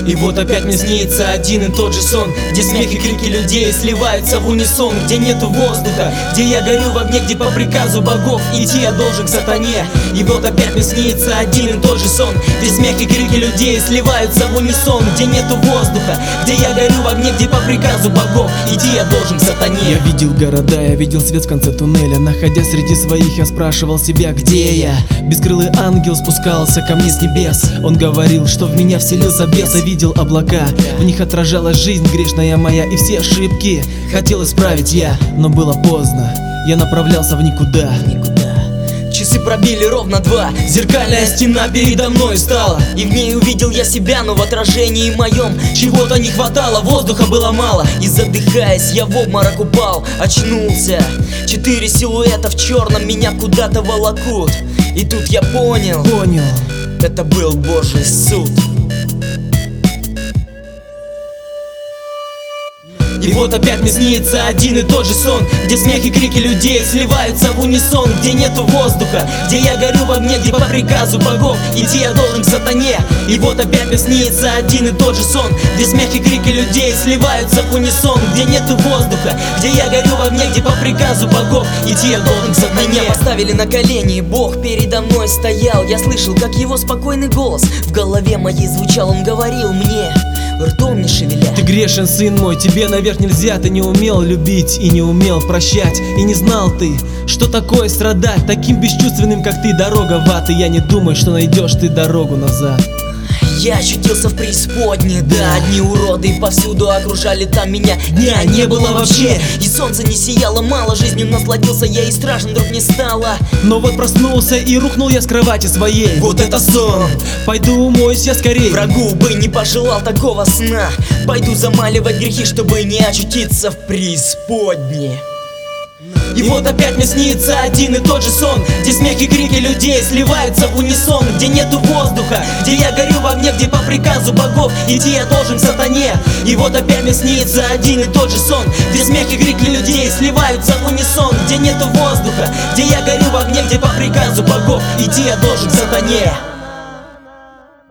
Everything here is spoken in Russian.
И вот опять мне снится один и тот же сон, где смех и крики людей сливаются в унисон, где нету воздуха, где я горю в огне, где по приказу богов идти я должен к сатане. И вот опять мне снится один и тот же сон, где смех и крики людей сливаются в унисон, где нету воздуха, где я горю в огне, где по приказу богов идти я должен к сатане. Я видел города, я видел свет в конце туннеля. Находясь среди своих, я спрашивал себя, где я? Бескрылый ангел спускался ко мне с небес. Он говорил, что в меня вселился бес. Я видел облака, в них отражалась жизнь грешная моя, и все ошибки хотел исправить я, но было поздно, я направлялся в никуда. Часы пробили ровно 2, зеркальная стена передо мной стала, и в ней увидел я себя, но в отражении моем чего-то не хватало, воздуха было мало, и задыхаясь я в обморок упал, очнулся. 4 силуэта в черном меня куда-то волокут, и тут я понял, это был Божий суд. И вот опять мне снится один и тот же сон, где смех и крики людей сливаются в унисон, где нету воздуха, где я горю в огне, где по приказу богов идти я должен к сатане. И вот опять мне снится один и тот же сон, где смех и крики людей сливаются в унисон, где нету воздуха, где я горю в огне, где по приказу богов идти я должен к сатане. Меня поставили на колени, Бог передо мной стоял, я слышал, как его спокойный голос в голове моей звучал. Он говорил мне, ртом не шевеля: ты грешен, сын мой, тебе наверх нельзя. Ты не умел любить и не умел прощать, и не знал ты, что такое страдать. Таким бесчувственным, как ты, дорога в ад, и я не думаю, что найдешь ты дорогу назад. Я очутился в преисподней, да, одни уроды повсюду окружали там меня. Дня не было вообще, и солнце не сияло, мало жизнью насладился я, и страшно вдруг не стало. Но вот проснулся и рухнул я с кровати своей. Вот это сон! Пойду умоюсь я скорей. Врагу бы не пожелал такого сна. Пойду замаливать грехи, чтобы не очутиться в преисподней. И вот опять мне снится один и тот же сон, где смех и крики людей сливаются в унисон, где нету воздуха, где я горю в огне, где по приказу богов идти я должен к сатане. И вот опять мне снится один и тот же сон, где смех и крики людей сливаются в унисон, где нету воздуха, где я горю в огне, где по приказу богов идти я должен к сатане.